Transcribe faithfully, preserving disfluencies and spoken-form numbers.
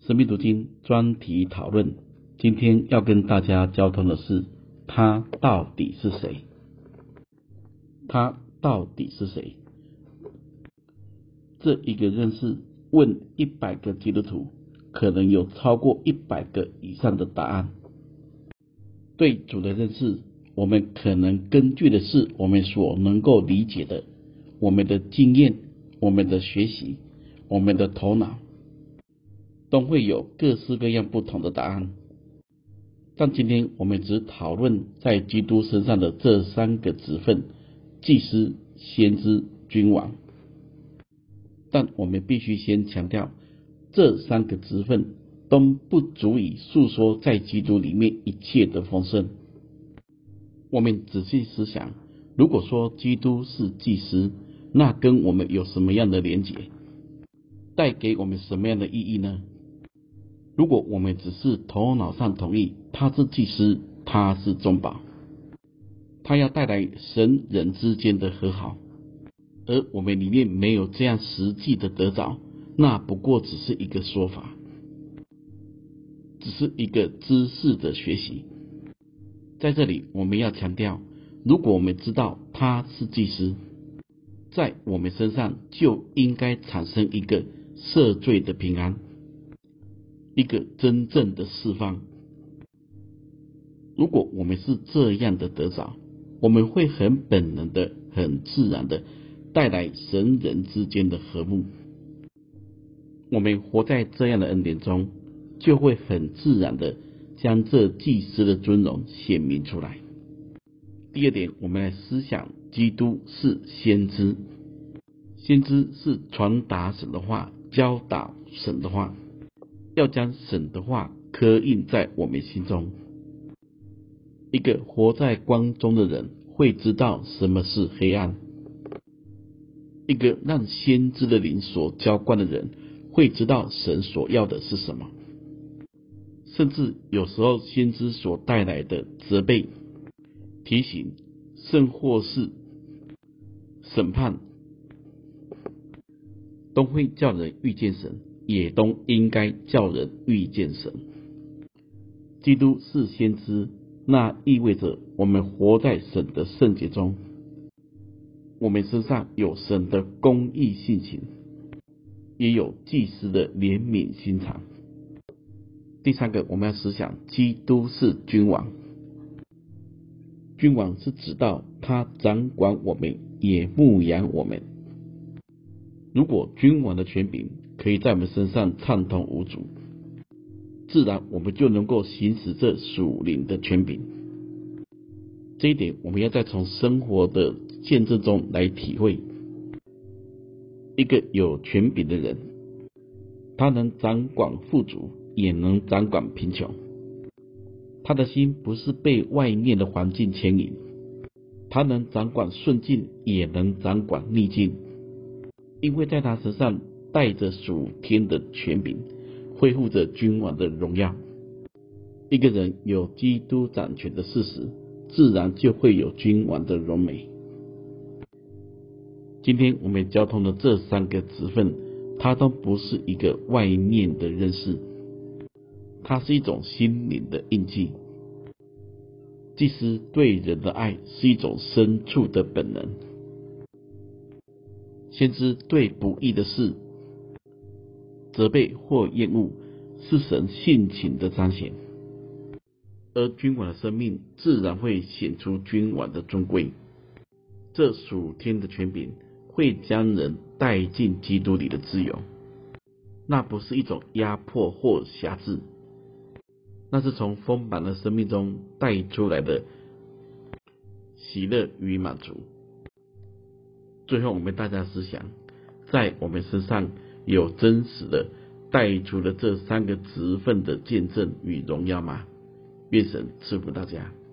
神秘读经专题讨论，今天要跟大家交通的是，他到底是谁？他到底是谁？这一个认识问一百个基督徒，可能有超过一百个以上的答案。对主的认识，我们可能根据的是我们所能够理解的，我们的经验，我们的学习，我们的头脑，都会有各式各样不同的答案。但今天我们只讨论在基督身上的这三个职分：祭司、先知、君王。但我们必须先强调，这三个职分都不足以诉说在基督里面一切的丰盛。我们仔细思想，如果说基督是祭司，那跟我们有什么样的连结？带给我们什么样的意义呢？如果我们只是头脑上同意他是祭司，他是中保，他要带来神人之间的和好，而我们里面没有这样实际的得着，那不过只是一个说法，只是一个知识的学习。在这里我们要强调，如果我们知道他是祭司，在我们身上就应该产生一个赦罪的平安，一个真正的释放。如果我们是这样的得着，我们会很本能的、很自然的带来神人之间的和睦。我们活在这样的恩典中，就会很自然的将这祭司的尊荣显明出来。第二点，我们来思想基督是先知。先知是传达神的话，教导神的话，要将神的话刻印在我们心中。一个活在光中的人会知道什么是黑暗，一个让先知的灵所浇灌的人会知道神所要的是什么。甚至有时候先知所带来的责备、提醒，甚或是审判，都会叫人遇见神，也都应该叫人遇见神。基督是先知，那意味着我们活在神的圣洁中，我们身上有神的公义性情，也有祭司的怜悯心肠。第三个，我们要思想基督是君王。君王是指到他掌管我们，也牧养我们。如果君王的权柄可以在我们身上畅通无阻，自然我们就能够行使这属灵的权柄。这一点我们要再从生活的见证中来体会。一个有权柄的人，他能掌管富足，也能掌管贫穷。他的心不是被外面的环境牵引，他能掌管顺境，也能掌管逆境，因为在他身上带着属天的权柄，恢复着君王的荣耀。一个人有基督掌权的事实，自然就会有君王的荣美。今天我们交通的这三个职分，它都不是一个外面的认识，它是一种心灵的印记。祭司对人的爱是一种深处的本能，先知对不义的事责备或厌恶，是神性情的彰显。而君王的生命自然会显出君王的尊贵。这属天的权柄会将人带进基督里的自由，那不是一种压迫或辖制，那是从丰满的生命中带出来的喜乐与满足。最后我们大家思想，在我们身上有真实的带出了这三个职分的见证与荣耀吗？愿神赐福大家。